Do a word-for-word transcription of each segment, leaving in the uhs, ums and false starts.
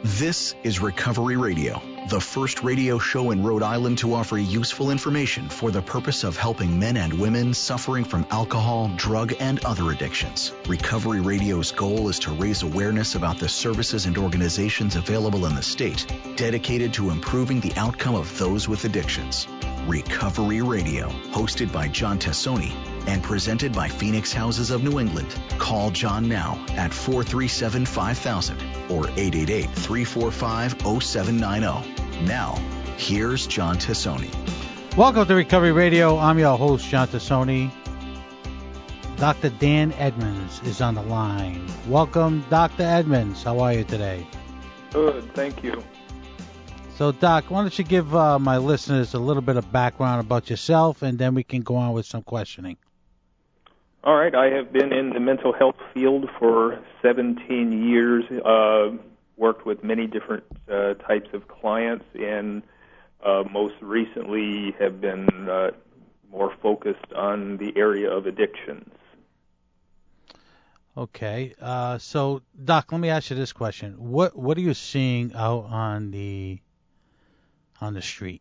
This is Recovery Radio, the first radio show in Rhode Island to offer useful information for the purpose of helping men and women suffering from alcohol, drug, and other addictions. Recovery Radio's goal is to raise awareness about the services and organizations available in the state dedicated to improving the outcome of those with addictions. Recovery Radio, hosted by John Tassoni and presented by Phoenix Houses of New England. Call John now at four three seven, five thousand or eight eight eight, three four five, zero seven nine zero. Now, here's John Tassoni. Welcome to Recovery Radio. I'm your host, John Tassoni. Doctor Dan Edmonds is on the line. Welcome, Doctor Edmonds. How are you today? Good, thank you. So, Doc, why don't you give uh, my listeners a little bit of background about yourself, and then we can go on with some questioning. All right. I have been in the mental health field for seventeen years, uh, worked with many different uh, types of clients, and uh, most recently have been uh, more focused on the area of addictions. Okay. Uh, so, Doc, let me ask you this question. What what are you seeing out on the on the street?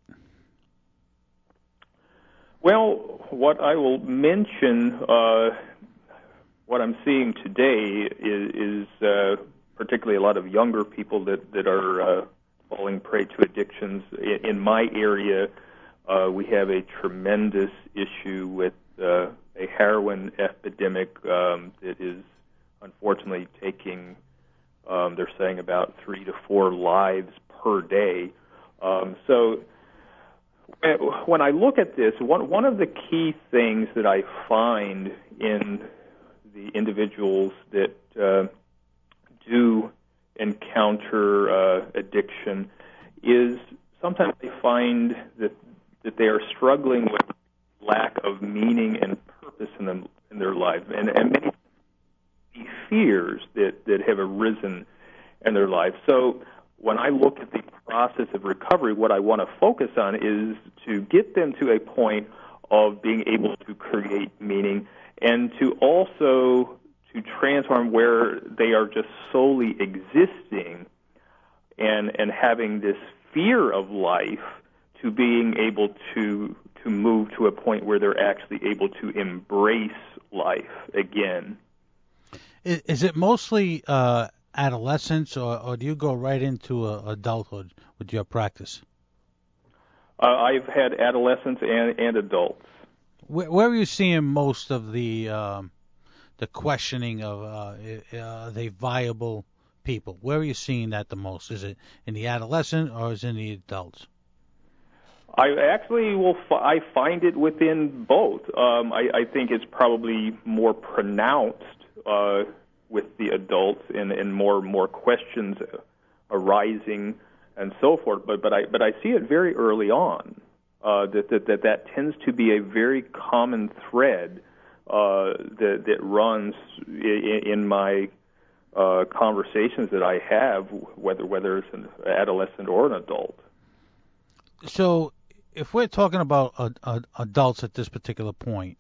Well, what I will mention, uh, what I'm seeing today is, is uh, particularly a lot of younger people that, that are uh, falling prey to addictions. In, in my area, uh, we have a tremendous issue with uh, a heroin epidemic um, that is unfortunately taking, um, they're saying, about three to four lives per day. Um, so when I look at this, one, one of the key things that I find in the individuals that uh, do encounter uh, addiction is sometimes they find that that they are struggling with lack of meaning and purpose in them in their life, and, and many fears that, that have arisen in their life. So when I look at the process of recovery, what I want to focus on is to get them to a point of being able to create meaning and to also to transform where they are just solely existing and and having this fear of life to being able to to move to a point where they're actually able to embrace life again. Is, is it mostly uh, adolescence, or, or do you go right into uh, adulthood with your practice? Uh, I've had adolescents and, and adults. Where, where are you seeing most of the um, the questioning of uh, are they viable people? Where are you seeing that the most? Is it in the adolescent or is it in the adults? I actually will. F- I find it within both. Um, I, I think it's probably more pronounced uh, with the adults and, and more more questions arising and so forth. But but I but I see it very early on. Uh, that, that that that tends to be a very common thread uh, that that runs in, in my uh, conversations that I have, whether whether it's an adolescent or an adult. So, if we're talking about uh, uh, adults at this particular point,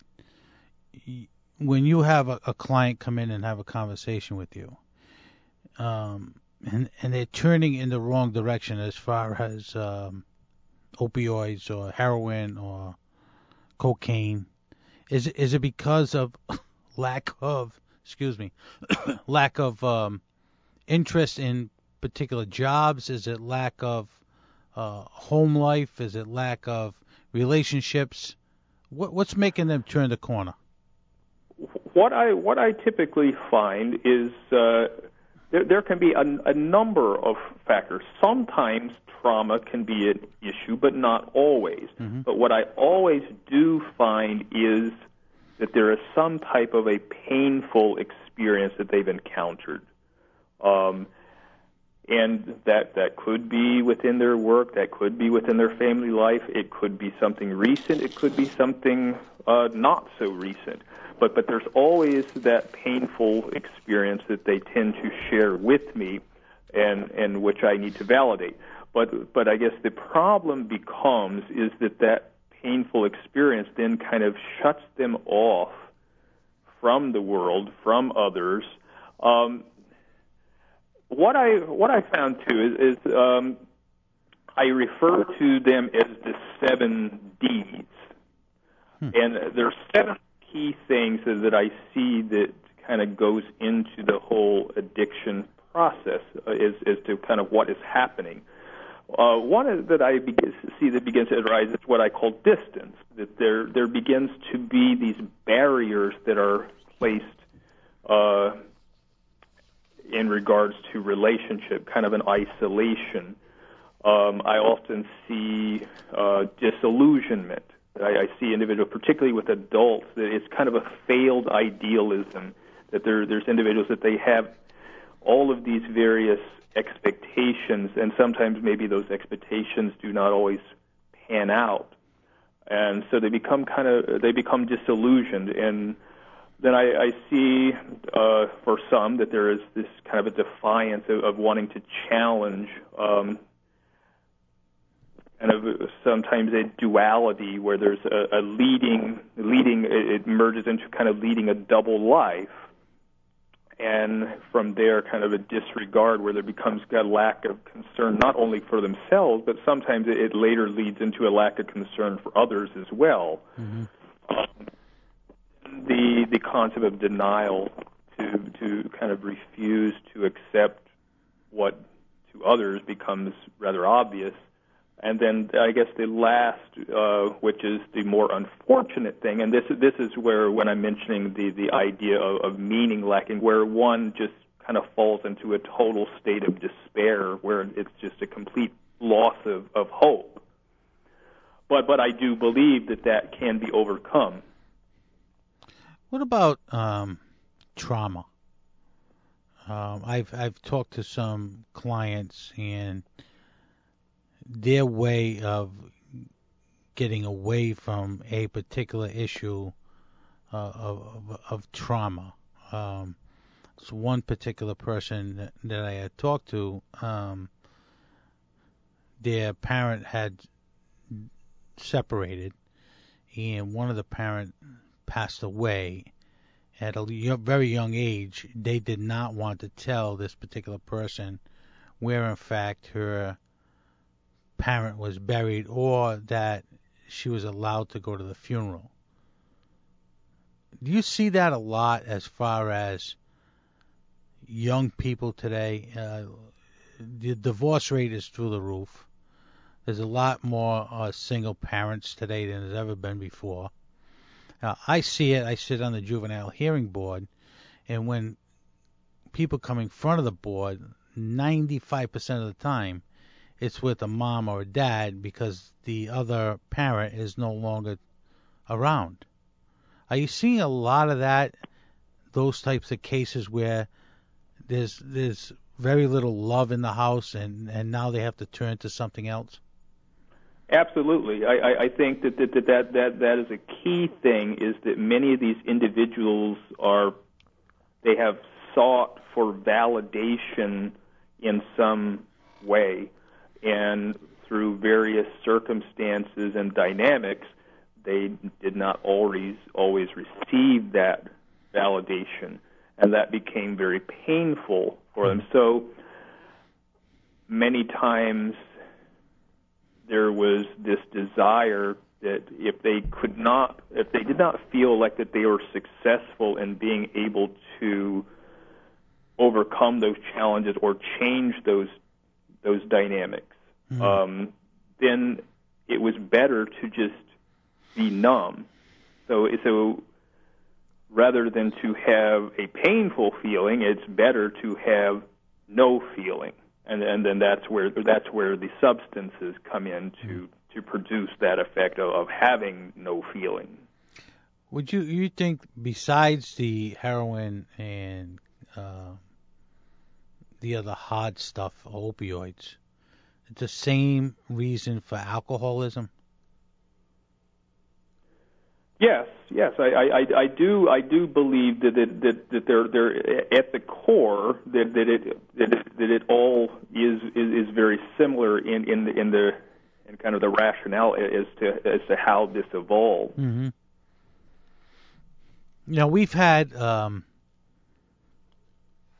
when you have a, a client come in and have a conversation with you, um, and and they're turning in the wrong direction as far as um, opioids or heroin or cocaine, is is it because of lack of excuse me lack of um, interest in particular jobs? Is it lack of uh, home life? Is it lack of relationships? What what's making them turn the corner? What I what I typically find is uh, there there can be a, a number of factors. Sometimes trauma can be an issue, but not always. Mm-hmm. But what I always do find is that there is some type of a painful experience that they've encountered. Um, and that, that could be within their work, that could be within their family life, it could be something recent, it could be something uh, not so recent. But, but there's always that painful experience that they tend to share with me and, and which I need to validate. But but I guess the problem becomes is that that painful experience then kind of shuts them off from the world, from others. Um, what I what I found too is, is um, I refer to them as the seven Ds, hmm. and there are seven key things that I see that kind of goes into the whole addiction process uh, as, as to kind of what is happening. Uh, one is that I begin to see that begins to arise is what I call distance. That there there begins to be these barriers that are placed uh, in regards to relationship, kind of an isolation. Um, I often see uh, disillusionment. I, I see individuals, particularly with adults, that it's kind of a failed idealism. That there there's individuals that they have all of these various expectations, and sometimes maybe those expectations do not always pan out, and so they become kind of they become disillusioned. And then I, I see uh, for some that there is this kind of a defiance of, of wanting to challenge, um, and of sometimes a duality where there's a, a leading leading it merges into kind of leading a double life. And from there, kind of a disregard where there becomes a lack of concern, not only for themselves, but sometimes it later leads into a lack of concern for others as well. Mm-hmm. Um, the the concept of denial, to to kind of refuse to accept what to others becomes rather obvious. And then I guess the last, uh, which is the more unfortunate thing, and this this is where when I'm mentioning the, the idea of, of meaning lacking, where one just kind of falls into a total state of despair, where it's just a complete loss of, of hope. But but I do believe that that can be overcome. What about um, trauma? Um, I've I've talked to some clients, and their way of getting away from a particular issue uh, of, of trauma. Um, so one particular person that, that I had talked to, um, their parent had separated, and one of the parent passed away at a very young age. They did not want to tell this particular person where, in fact, her parent was buried, or that she was allowed to go to the funeral. Do you see that a lot as far as young people today? Uh, the divorce rate is through the roof. There's a lot more uh, single parents today than there's ever been before. Uh, I see it. I sit on the juvenile hearing board, and when people come in front of the board, ninety-five percent of the time, it's with a mom or a dad because the other parent is no longer around. Are you seeing a lot of that, those types of cases where there's there's very little love in the house, and, and now they have to turn to something else? Absolutely. I, I, I think that that, that that that that is a key thing, is that many of these individuals are, they have sought for validation in some way. And through various circumstances and dynamics, they did not always always receive that validation, and that became very painful for them. So many times there was this desire that if they could not, if they did not feel like that they were successful in being able to overcome those challenges or change those those dynamics, mm-hmm. um, then it was better to just be numb. So, so rather than to have a painful feeling, it's better to have no feeling, and and then that's where that's where the substances come in to, mm-hmm. to produce that effect of, of having no feeling. Would you you think, besides the heroin and uh, the other hard stuff, opioids, it's the same reason for alcoholism? Yes, yes, I, I, I do. I do believe that it, that that they're they're at the core that that it that it, that it all is, is is very similar in in the in the in kind of the rationale as to as to how this evolved. Mm-hmm. Now we've had um,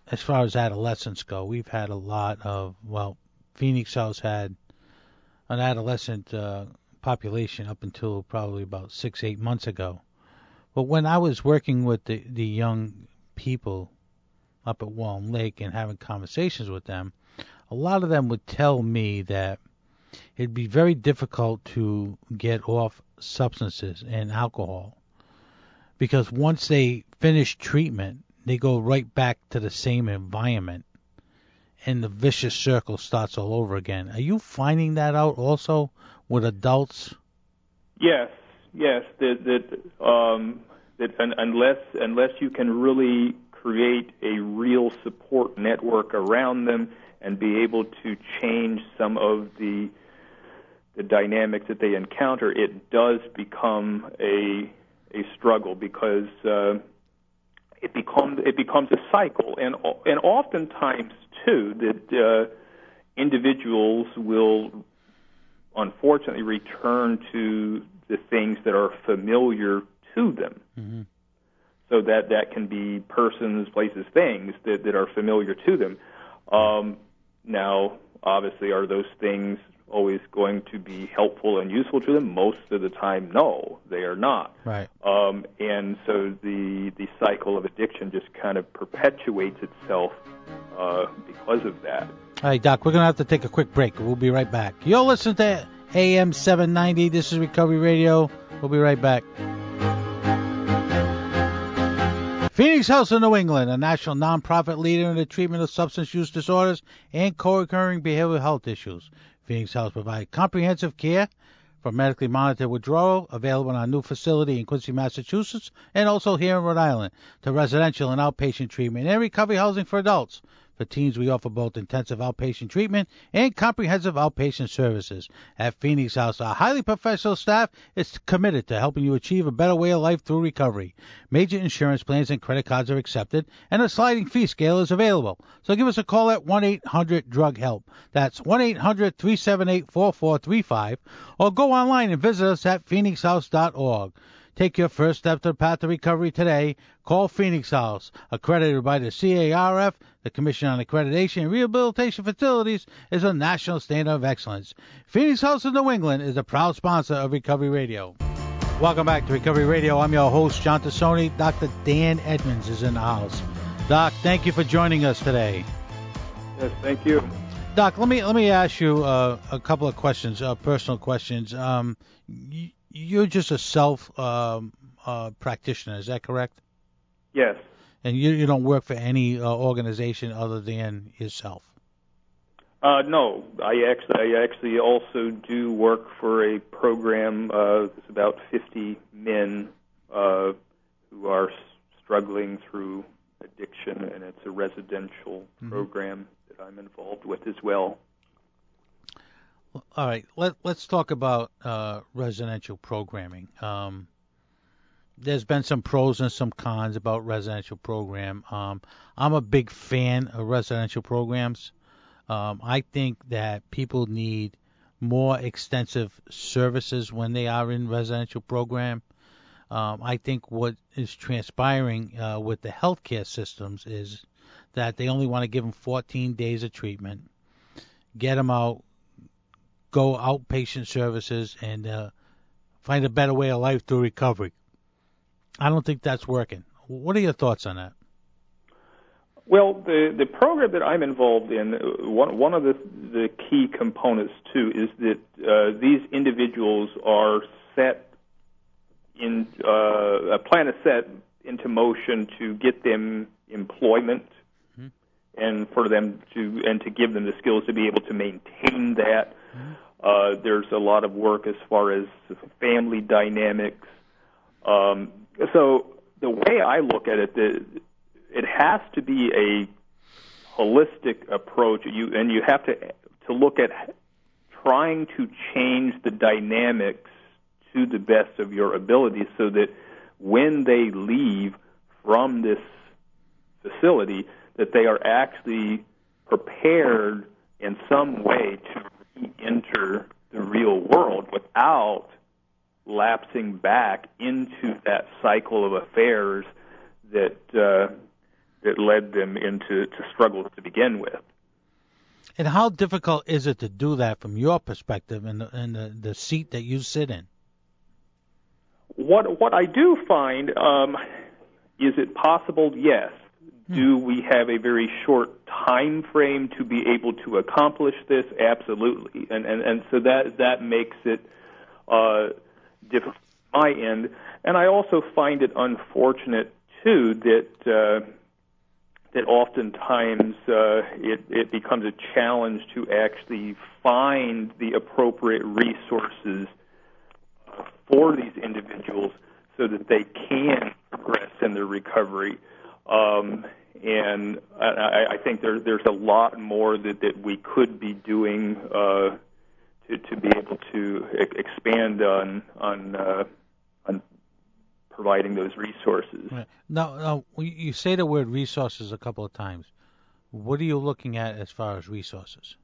as far as adolescents go, we've had a lot of, well, Phoenix House had an adolescent uh, population up until probably about six, eight months ago. But when I was working with the, the young people up at Wallen Lake and having conversations with them, a lot of them would tell me that it'd be very difficult to get off substances and alcohol because once they finish treatment, they go right back to the same environment and the vicious circle starts all over again. Are you finding that out also with adults? Yes, yes. That that um, that un, unless unless you can really create a real support network around them and be able to change some of the the dynamics that they encounter, it does become a a struggle because uh, it becomes it becomes a cycle, and and oftentimes too that uh, individuals will unfortunately return to the things that are familiar to them. Mm-hmm. So that that can be persons, places, things that, that are familiar to them. Um, now, obviously, are those things always going to be helpful and useful to them? Most of the time, no, they are not. Right. Um, and so the the cycle of addiction just kind of perpetuates itself uh, because of that. All right, Doc, we're going to have to take a quick break. We'll be right back. You're listening to A M seven ninety. This is Recovery Radio. We'll be right back. Phoenix House of New England, a national nonprofit leader in the treatment of substance use disorders and co-occurring behavioral health issues. Phoenix House provides comprehensive care for medically monitored withdrawal, available in our new facility in Quincy, Massachusetts, and also here in Rhode Island, to residential and outpatient treatment and recovery housing for adults. For teens, we offer both intensive outpatient treatment and comprehensive outpatient services. At Phoenix House, our highly professional staff is committed to helping you achieve a better way of life through recovery. Major insurance plans and credit cards are accepted, and a sliding fee scale is available. So give us a call at one eight hundred drug help. That's one eight hundred three seven eight four four three five, or go online and visit us at phoenix house dot org. Take your first step to the path to recovery today. Call Phoenix House, accredited by the C A R F. The Commission on Accreditation and Rehabilitation Facilities is a national standard of excellence. Phoenix House of New England is a proud sponsor of Recovery Radio. Welcome back to Recovery Radio. I'm your host, John Tassoni. Doctor Dan Edmonds is in the house. Doc, thank you for joining us today. Yes, thank you. Doc, let me let me ask you uh, a couple of questions, uh, personal questions. Um, y- you're just a self um, uh, practitioner, is that correct? Yes. And you you don't work for any uh, organization other than yourself? Uh, no, I actually I actually also do work for a program. Uh, it's about fifty men uh, who are struggling through addiction, and it's a residential mm-hmm. program that I'm involved with as well. All right, let, let's talk about uh, residential programming. Um, there's been some pros and some cons about residential program. Um, I'm a big fan of residential programs. Um, I think that people need more extensive services when they are in residential program. Um, I think what is transpiring uh, with the healthcare systems is that they only want to give them fourteen days of treatment, get them out, go outpatient services, and uh, find a better way of life through recovery. I don't think that's working. What are your thoughts on that? Well, the the program that I'm involved in, one one of the the key components too is that uh, these individuals are set in uh, a plan is set into motion to get them employment, mm-hmm. and for them to and to give them the skills to be able to maintain that. Mm-hmm. Uh, there's a lot of work as far as family dynamics. Um, so the way I look at it, the, it has to be a holistic approach. You and you have to to look at trying to change the dynamics to the best of your ability, so that when they leave from this facility, that they are actually prepared in some way to re-enter the real world without lapsing back into that cycle of affairs that uh, that led them into to struggles to begin with. And how difficult is it to do that from your perspective and the, and the, the seat that you sit in? What what I do find, um, is it possible? Yes. Hmm. Do we have a very short time frame to be able to accomplish this? Absolutely. And and, and so that that makes it uh, difficult on my end. And I also find it unfortunate too that uh, that oftentimes uh, it it becomes a challenge to actually find the appropriate resources for these individuals so that they can progress in their recovery. Um, and I, I think there, there's a lot more that, that we could be doing uh, to, to be able to e- expand on on, uh, on providing those resources. Right. Now, now, you say the word resources a couple of times. What are you looking at as far as resources?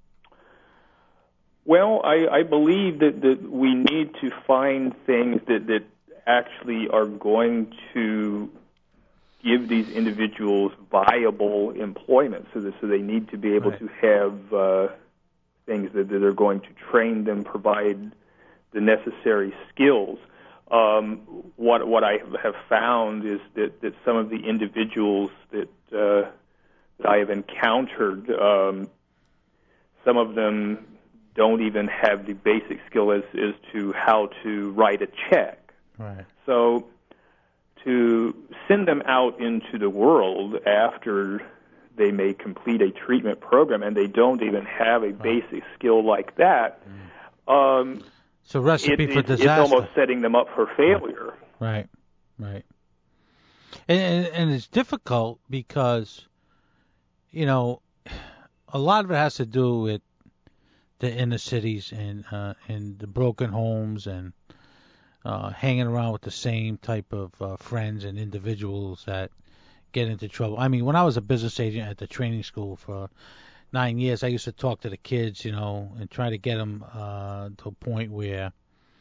Well, I, I believe that, that we need to find things that, that actually are going to give these individuals viable employment. So, that, so they need to be able right. to have uh, things that, that are going to train them, provide the necessary skills. Um, what what I have found is that, that some of the individuals that, uh, that I have encountered, um, some of them don't even have the basic skill as, as to how to write a check. Right. So to send them out into the world after they may complete a treatment program and they don't even have a basic right. skill like that, um, it's a recipe it, for it, disaster. It's almost setting them up for failure. Right, right. And, and, and it's difficult because, you know, a lot of it has to do with the inner cities and uh, and the broken homes and uh, hanging around with the same type of uh, friends and individuals that get into trouble. I mean, when I was a business agent at the training school for nine years, I used to talk to the kids, you know, and try to get them uh, to a point where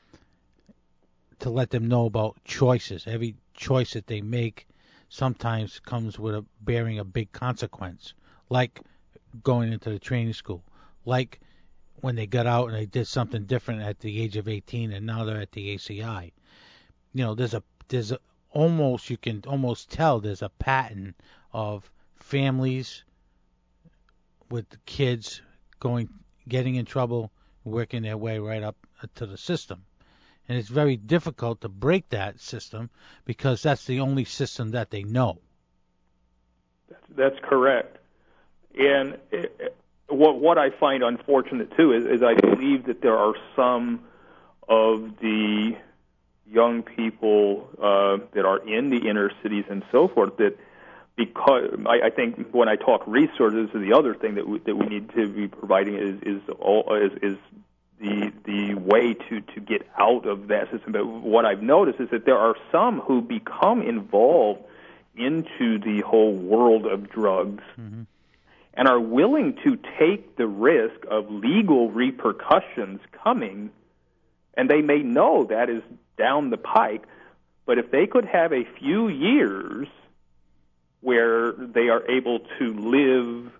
to let them know about choices. Every choice that they make sometimes comes with a bearing a big consequence, like going into the training school, like when they got out and they did something different at the age of eighteen and now they're at the A C I. You know, there's a there's a, almost you can almost tell there's a pattern of families with kids going getting in trouble, working their way right up to the system. And it's very difficult to break that system because that's the only system that they know. That's, that's correct. And it, What what I find unfortunate too is, is I believe that there are some of the young people uh, that are in the inner cities and so forth that because I, I think when I talk resources, the other thing that we, that we need to be providing is is all, is, is the the way to, to get out of that system. But what I've noticed is that there are some who become involved into the whole world of drugs. Mm-hmm. And are willing to take the risk of legal repercussions coming, and they may know that is down the pike, but if they could have a few years where they are able to live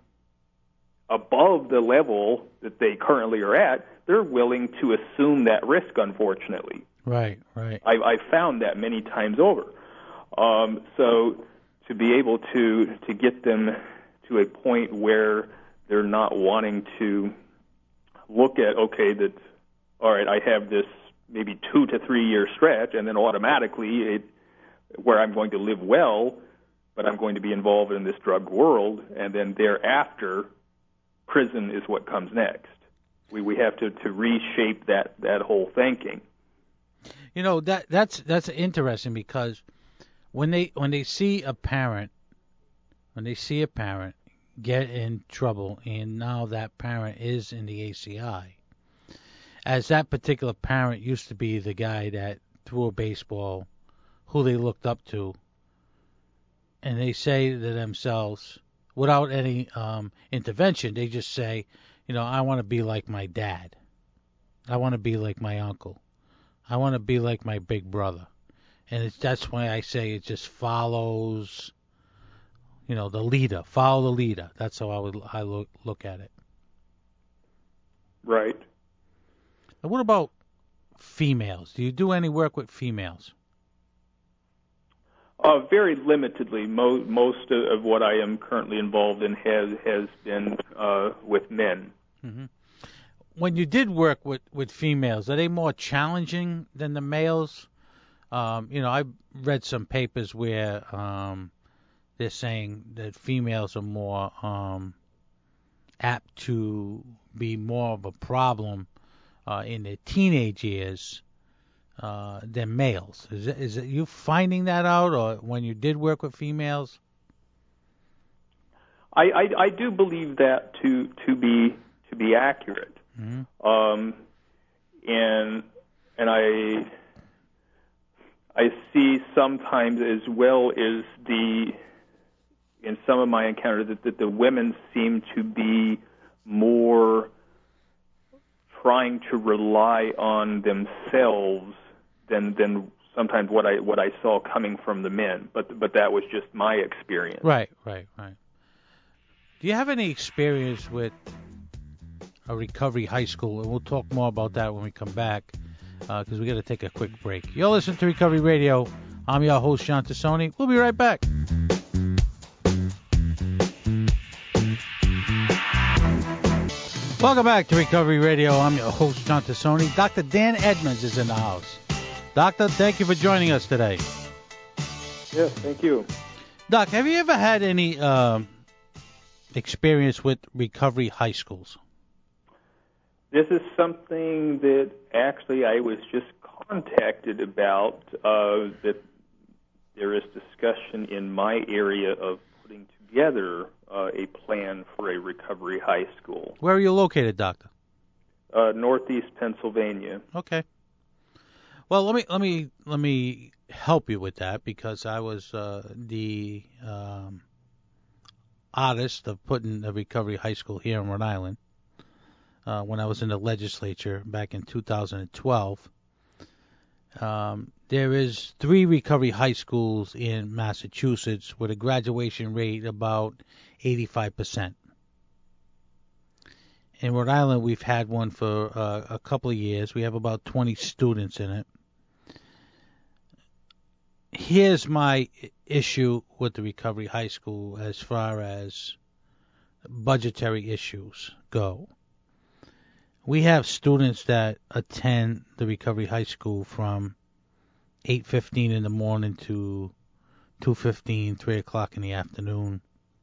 above the level that they currently are at, they're willing to assume that risk, unfortunately. Right, right. I, I've found that many times over. Um, so to be able to, to get them to a point where they're not wanting to look at, okay, that, all right, I have this maybe two to three year stretch, and then automatically it, where I'm going to live well, but I'm going to be involved in this drug world, and then thereafter, prison is what comes next. We we have to, to reshape that, that whole thinking. You know, that that's that's interesting because when they when they see a parent when they see a parent get in trouble and now that parent is in the A C I, as that particular parent used to be the guy that threw a baseball, who they looked up to, and they say to themselves, without any um, intervention, they just say, you know, I want to be like my dad. I want to be like my uncle. I want to be like my big brother. And it's, that's why I say it just follows, you know, the leader, follow the leader. That's how I would I look look at it. Right. And what about females? Do you do any work with females? Uh, very limitedly. Mo- most of, of what I am currently involved in has has been uh, with men. Mm-hmm. When you did work with, with females, are they more challenging than the males? Um, you know, I read some papers where um, they're saying that females are more um, apt to be more of a problem uh, in their teenage years uh, than males. Is it, is it you finding that out, or when you did work with females? I, I, I do believe that to to be to be accurate. Mm-hmm. Um, and and I I see sometimes as well as the in some of my encounters that, that the women seem to be more trying to rely on themselves than than sometimes what I what I saw coming from the men. But but that was just my experience. Right, right, right. Do you have any experience with a recovery high school? And we'll talk more about that when we come back, because uh, we got to take a quick break. You're listening to Recovery Radio. I'm your host, John Tassoni. We'll be right back. Welcome back to Recovery Radio. I'm your host, John Tassoni. Doctor Dan Edmonds is in the house. Doctor, thank you for joining us today. Yes, thank you. Doc, have you ever had any uh, experience with recovery high schools? This is something that actually I was just contacted about, uh, that there is discussion in my area of putting together uh, a plan for a recovery high school. Where are you located, Doctor? Uh, Northeast Pennsylvania. Okay. Well, let me let me let me help you with that, because I was uh, the um, artist of putting a recovery high school here in Rhode Island. Uh, when I was in the legislature back in two thousand twelve. Um, there is three recovery high schools in Massachusetts with a graduation rate about eighty-five percent. In Rhode Island, we've had one for uh, a couple of years. We have about twenty students in it. Here's my issue with the recovery high school as far as budgetary issues go. We have students that attend the recovery high school from eight fifteen in the morning to two fifteen, three o'clock in the afternoon.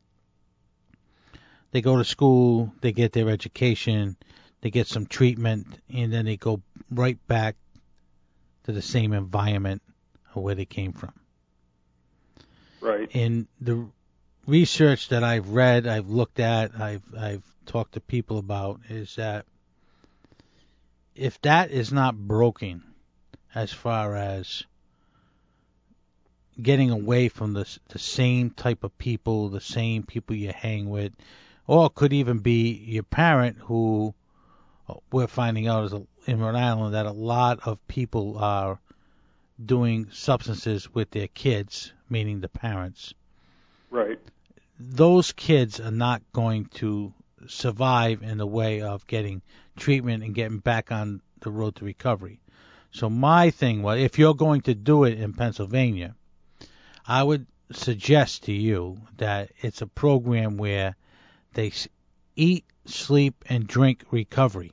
They go to school, they get their education, they get some treatment, and then they go right back to the same environment of where they came from. Right. In the research that I've read, I've looked at, I've I've talked to people about, is that if that is not broken as far as getting away from the, the same type of people, the same people you hang with, or it could even be your parent, who we're finding out is a, in Rhode Island that a lot of people are doing substances with their kids, meaning the parents. Right. Those kids are not going to survive in the way of getting treatment and getting back on the road to recovery. So my thing was, if you're going to do it in Pennsylvania, I would suggest to you that it's a program where they eat, sleep, and drink recovery.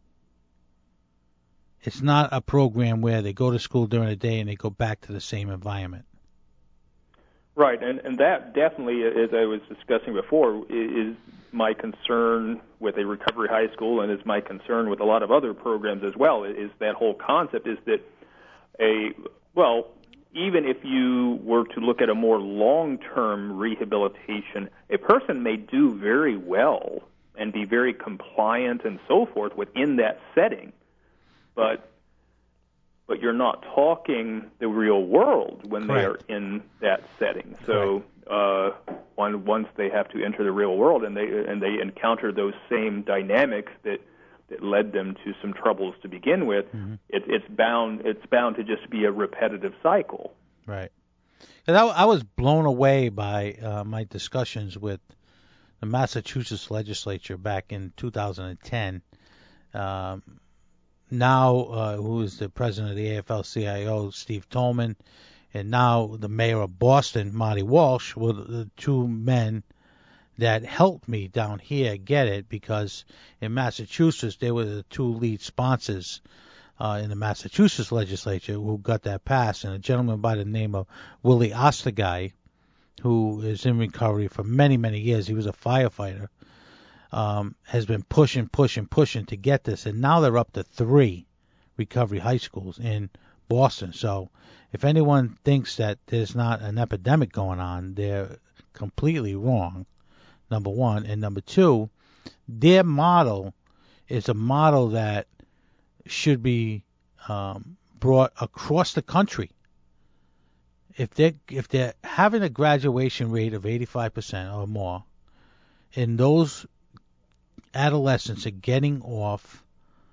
It's not a program where they go to school during the day and they go back to the same environment. Right, and, and that definitely, as I was discussing before, is my concern with a recovery high school, and is my concern with a lot of other programs as well, is that whole concept is that a, well, even if you were to look at a more long-term rehabilitation, a person may do very well and be very compliant and so forth within that setting, but but you're not talking the real world when Correct. they are in that setting. So uh, one, once they have to enter the real world and they and they encounter those same dynamics that, that led them to some troubles to begin with, mm-hmm. it, it's bound it's bound to just be a repetitive cycle. Right. 'Cause I, I was blown away by uh, my discussions with the Massachusetts legislature back in two thousand ten. Um, now, uh, who is the president of the A F L C I O, Steve Tolman, and now the mayor of Boston, Marty Walsh, were the two men that helped me down here get it, because in Massachusetts they were the two lead sponsors uh, in the Massachusetts legislature who got that passed, and a gentleman by the name of Willie Osterguy, who is in recovery for many, many years. He was a firefighter. Um, has been pushing, pushing, pushing to get this, and now they're up to three recovery high schools in Boston. So if anyone thinks that there's not an epidemic going on, they're completely wrong, number one. And number two, their model is a model that should be um, brought across the country. If they're, if they're having a graduation rate of eighty-five percent or more, and those adolescents are getting off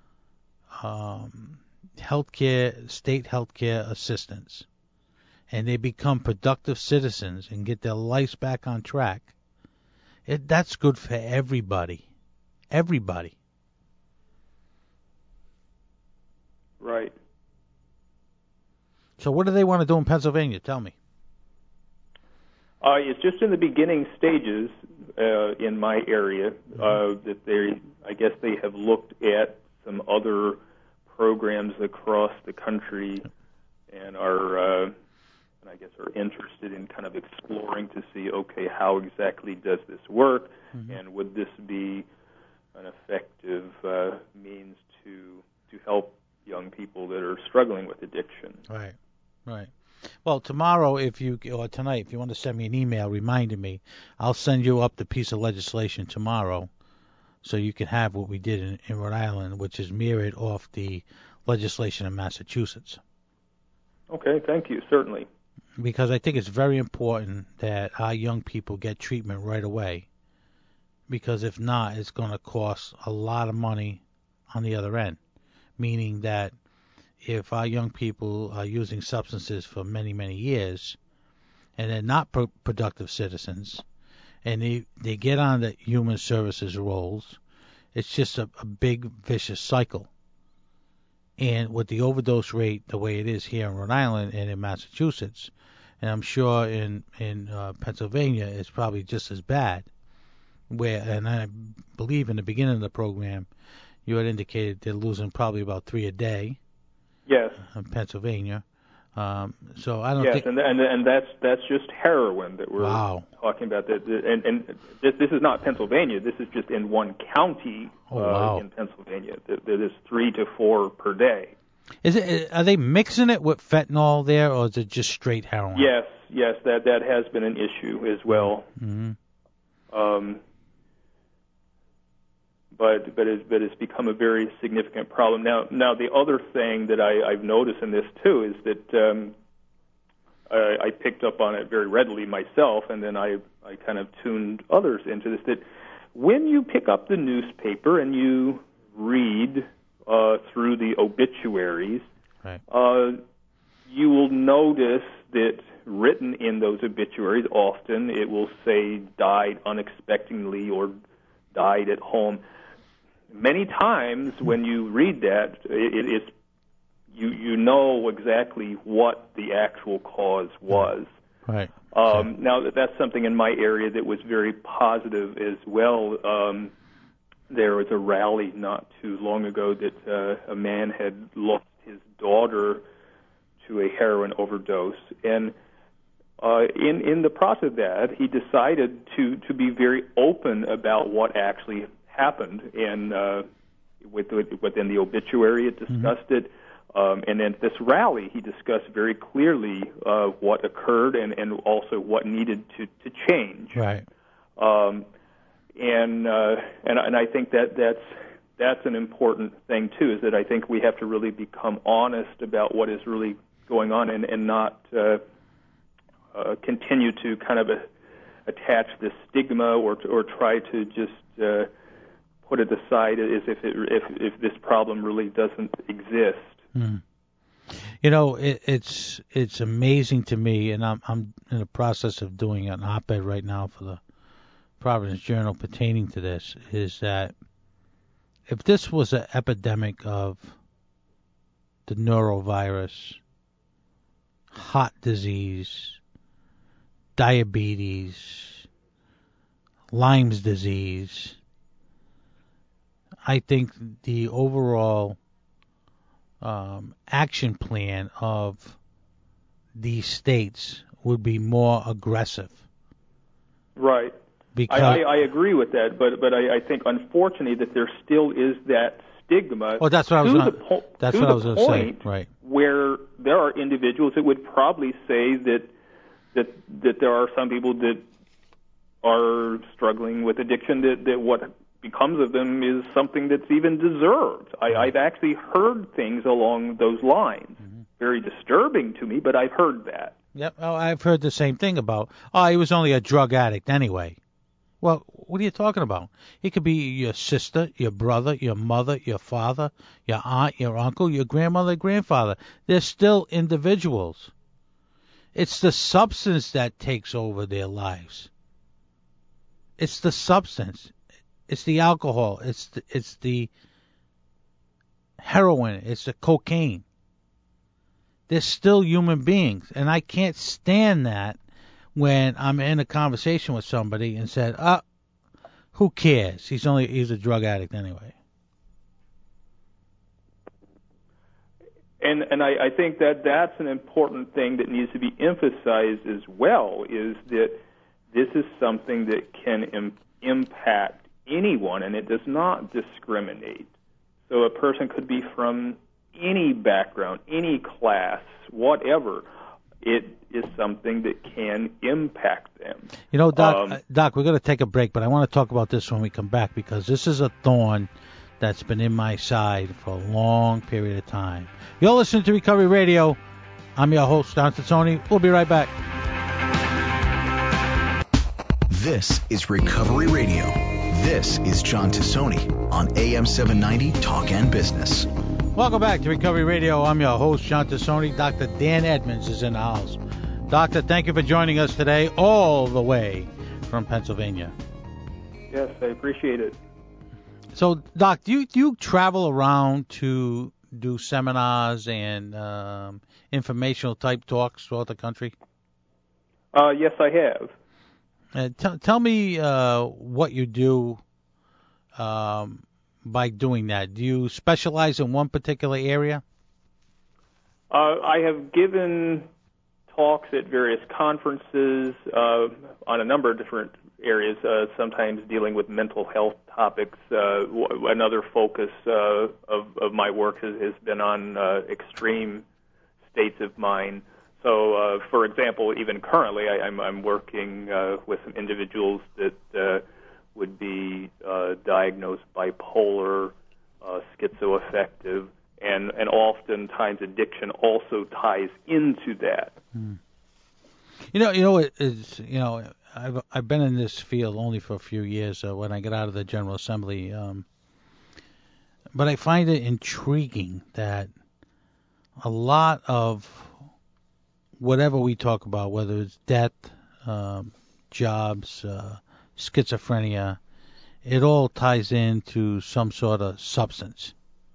um, healthcare, state healthcare assistance, and they become productive citizens and get their lives back on track, it, that's good for everybody. Everybody. Right. So what do they want to do in Pennsylvania? Tell me. Uh, it's just in the beginning stages uh, in my area uh, that they, I guess they have looked at some other programs across the country and are, uh, and I guess, are interested in kind of exploring to see, okay, how exactly does this work, mm-hmm. and would this be an effective uh, means to to help young people that are struggling with addiction. Right, right. Well, tomorrow, if you or tonight, if you want to send me an email reminding me, I'll send you up the piece of legislation tomorrow, so you can have what we did in, in Rhode Island, which is mirrored off the legislation in Massachusetts. Okay, thank you, certainly. Because I think it's very important that our young people get treatment right away. Because if not, it's going to cost a lot of money on the other end. Meaning that if our young people are using substances for many, many years, and they're not pro- productive citizens, and they, they get on the human services roles, it's just a, a big vicious cycle. And with the overdose rate the way it is here in Rhode Island and in Massachusetts, and I'm sure in, in uh, Pennsylvania it's probably just as bad, where, and I believe in the beginning of the program, you had indicated they're losing probably about three a day. Yes. In Pennsylvania. Um, so I don't yes, think. Yes, and, and and that's that's just heroin that we're wow. talking about. That and and this, this is not Pennsylvania. This is just in one county oh, uh, wow. in Pennsylvania. There is three to four per day. Is it? Are they mixing it with fentanyl there, or is it just straight heroin? Yes, yes, that that has been an issue as well. Mm-hmm. Um, but but it's but it's become a very significant problem now. Now the other thing that I, I've noticed in this too is that um, I, I picked up on it very readily myself, and then I I kind of tuned others into this. That when you pick up the newspaper and you read uh, through the obituaries, right. uh, you will notice that written in those obituaries often it will say died unexpectedly or died at home. Many times when you read that, it, it's you you know exactly what the actual cause was. Right. Um, now that's something in my area that was very positive as well. Um, there was a rally not too long ago that uh, a man had lost his daughter to a heroin overdose, and uh, in in the process of that, he decided to to be very open about what actually happened, and uh, with, within the obituary it discussed mm-hmm. it, um, and then at this rally he discussed very clearly uh, what occurred and, and also what needed to, to change. Right. Um, and, uh, and and I think that that's that's an important thing too. Is that I think we have to really become honest about what is really going on, and and not uh, uh, continue to kind of a, attach this stigma or or try to just uh, put it aside as if it, if if this problem really doesn't exist. Mm. You know, it, it's it's amazing to me, and I'm I'm in the process of doing an op-ed right now for the Providence Journal pertaining to this, is that if this was an epidemic of the norovirus, heart disease, diabetes, Lyme's disease, I think the overall um, action plan of these states would be more aggressive. Right. Because I, I, I agree with that, but but I, I think unfortunately that there still is that stigma. Oh, that's what I was. To Gonna, the po- that's to what the I was going to say. point Right. Where there are individuals that would probably say that that that there are some people that are struggling with addiction that, that what becomes of them is something that's even deserved. I, I've actually heard things along those lines. Mm-hmm. Very disturbing to me, but I've heard that. Yep. Oh, I've heard the same thing about, oh, he was only a drug addict anyway. Well, what are you talking about? He could be your sister, your brother, your mother, your father, your aunt, your uncle, your grandmother, grandfather. They're still individuals. It's the substance that takes over their lives. It's the substance. It's the alcohol. It's the, it's the heroin. It's the cocaine. They're still human beings, and I can't stand that when I'm in a conversation with somebody and said, "Ah, oh, who cares? He's only he's a drug addict anyway." And and I, I think that that's an important thing that needs to be emphasized as well, is that this is something that can im- impact anyone, and it does not discriminate. So a person could be from any background, any class, whatever. It is something that can impact them. You know, Doc, um, uh, Doc, we're going to take a break, but I want to talk about this when we come back, because this is a thorn that's been in my side for a long period of time. You're listening to Recovery Radio. I'm your host, Don Tazzoni. We'll be right back. This is Recovery Radio. This is John Tazzoni on A M seven ninety Talk and Business. Welcome back to Recovery Radio. I'm your host, John Tazzoni. Doctor Dan Edmonds is in the house. Doctor, thank you for joining us today, all the way from Pennsylvania. Yes, I appreciate it. So, Doc, do you, do you travel around to do seminars and um, informational type talks throughout the country? Uh, yes, I have. Uh, t- tell me uh, what you do um, by doing that. Do you specialize in one particular area? Uh, I have given talks at various conferences uh, on a number of different areas, uh, sometimes dealing with mental health topics. Uh, w- another focus uh, of, of my work has, has been on uh, extreme states of mind. So, uh, for example, even currently, I, I'm, I'm working uh, with some individuals that uh, would be uh, diagnosed bipolar, uh, schizoaffective, and, and oftentimes addiction also ties into that. Hmm. You know, you know, it is, you know, I've I've been in this field only for a few years. Uh, when I got out of the General Assembly, um, but I find it intriguing that a lot of whatever we talk about, whether it's death, um, jobs, uh, schizophrenia, it all ties into some sort of substance.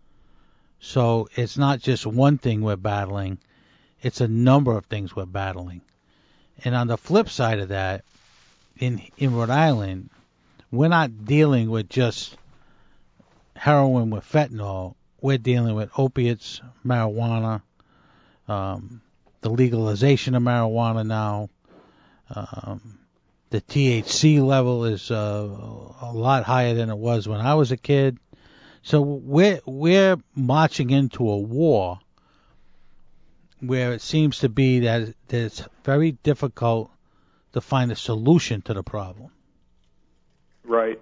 So it's not just one thing we're battling, it's a number of things we're battling. And on the flip side of that, in in Rhode Island, we're not dealing with just heroin with fentanyl. We're dealing with opiates, marijuana, um, the legalization of marijuana now. Um, the T H C level is uh, a lot higher than it was when I was a kid. So we're we're marching into a war where it seems to be that it's very difficult to find a solution to the problem. Right.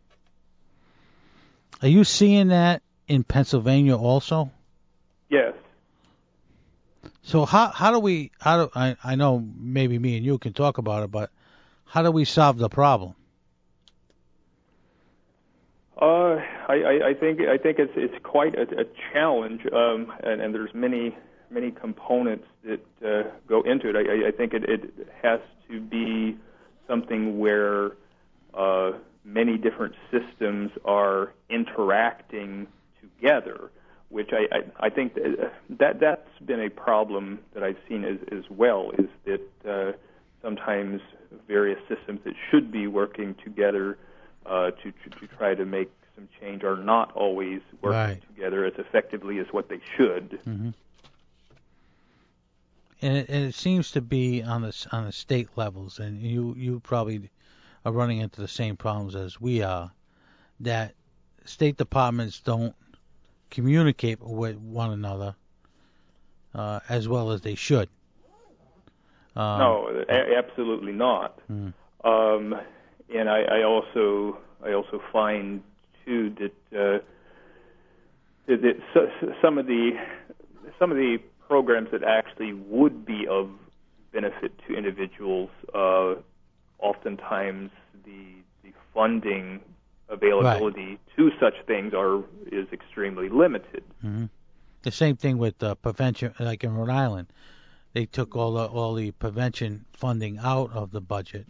Are you seeing that in Pennsylvania also? Yes. So how how do we how do I I know maybe me and you can talk about it, but how do we solve the problem? Uh, I, I, I think I think it's it's quite a, a challenge, um, and, and there's many many components that uh, go into it. I, I think it, it has to be something where uh, many different systems are interacting together, which I, I, I think that that's been a problem that I've seen as, as well, is that uh, sometimes various systems that should be working together uh, to, to, to try to make some change are not always working right. together as effectively as what they should. Mm-hmm. And, it, and it seems to be on the on the state levels, and you you probably are running into the same problems as we are, that state departments don't communicate with one another uh, as well as they should. Um, no, a- absolutely not. Mm. Um, and I, I also I also find too that uh, that, that so, some of the some of the programs that actually would be of benefit to individuals, uh, oftentimes the the funding availability right. to such things are is extremely limited. Mm-hmm. The same thing with uh, prevention, like in Rhode Island, they took all the all the prevention funding out of the budget,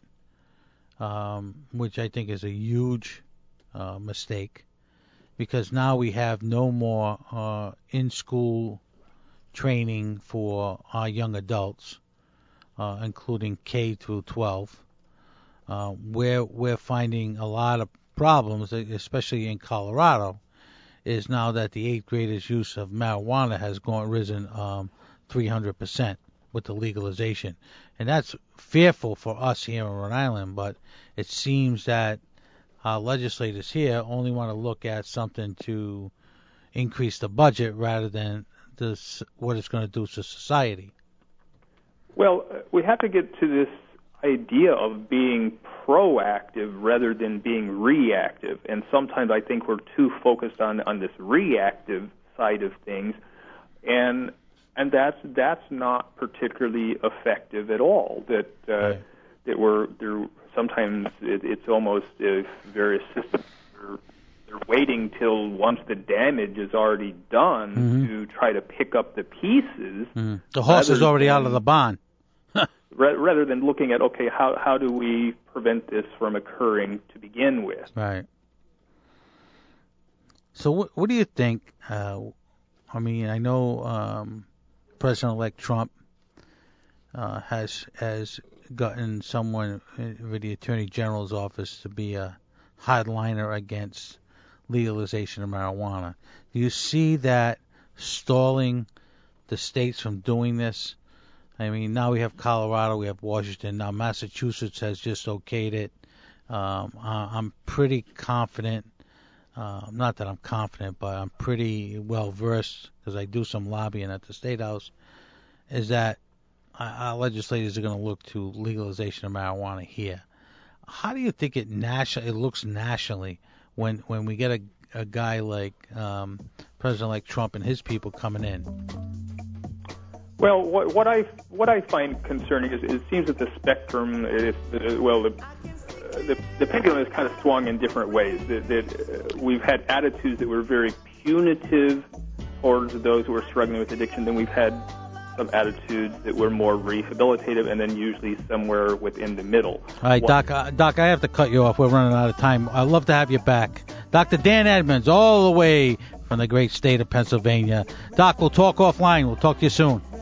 um, which I think is a huge uh, mistake, because now we have no more uh, in-school training for our young adults, uh, including K through twelve. Uh, where we're finding a lot of problems, especially in Colorado, is now that the eighth graders' use of marijuana has gone risen um, three hundred percent with the legalization. And that's fearful for us here in Rhode Island, but it seems that our legislators here only want to look at something to increase the budget rather than this, what it's going to do to society. Well, we have to get to this idea of being proactive rather than being reactive. And sometimes I think we're too focused on, on this reactive side of things, and and that's that's not particularly effective at all. That uh, right. that we're there. Sometimes it, it's almost if various systems are they're waiting till once the damage is already done mm-hmm. to try to pick up the pieces. Mm-hmm. The horse is already than, out of the barn. rather than looking at, okay, how how do we prevent this from occurring to begin with? Right. So what what do you think? Uh, I mean, I know um, President-elect Trump uh, has has gotten someone with the Attorney General's office to be a hardliner against legalization of marijuana. Do you see that stalling the states from doing this? I mean, now we have Colorado, we have Washington, now Massachusetts has just okayed it. Um, I'm pretty confident, uh, not that I'm confident, but I'm pretty well versed, because I do some lobbying at the State House, is that our legislators are going to look to legalization of marijuana here. How do you think it national? It looks nationally when when we get a, a guy like um, President-elect Trump and his people coming in? Well, what, what I what I find concerning is it seems that the spectrum is uh, well, the, uh, the the pendulum has kind of swung in different ways. That, that uh, we've had attitudes that were very punitive towards those who are struggling with addiction. Then we've had some attitudes that were more rehabilitative, and then usually somewhere within the middle. All right, Doc. Uh, Doc, I have to cut you off. We're running out of time. I'd love to have you back, Doctor Dan Edmonds, all the way from the great state of Pennsylvania. Doc, we'll talk offline. We'll talk to you soon.